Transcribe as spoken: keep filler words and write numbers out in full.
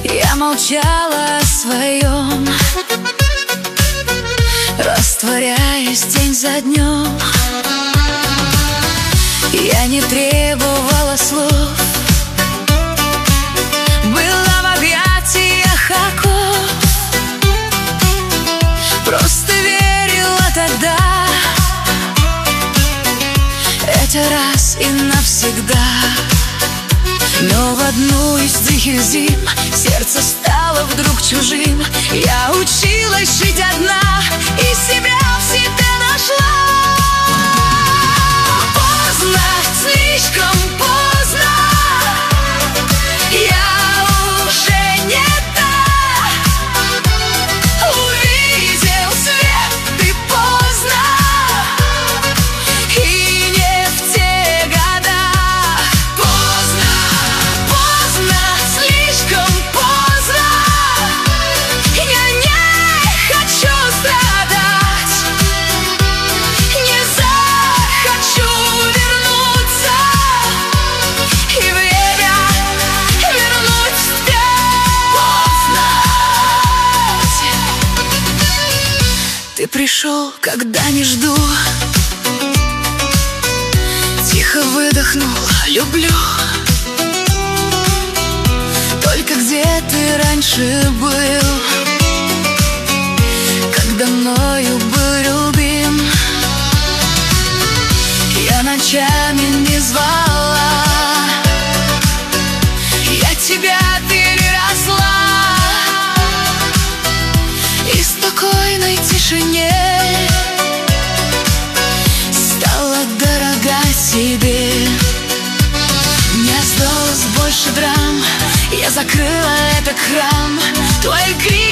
Я молчала о своем, растворяясь день за днем. Я не требовала слов, была в объятиях оков. Просто верила тогда, это раз и навсегда. Но в одну из тихих зим сердце стало вдруг чужим. Я училась жить одна и себя в себе нашла. Поздно, слишком поздно, я уже не та. Увидел свет ты поздно, и не в те года. Поздно, поздно, слишком поздно, я не хочу страдать, не захочу вернуться и время вернуть вспять. Ты пришел, когда не жду, тихо выдохнул, люблю. Только где ты раньше был, когда мною был любим? Я ночами не звала, я тебя переросла. И в спокойной тишине стала дорога себе. Не осталось больше драм, я закрыла этот храм. Твои крики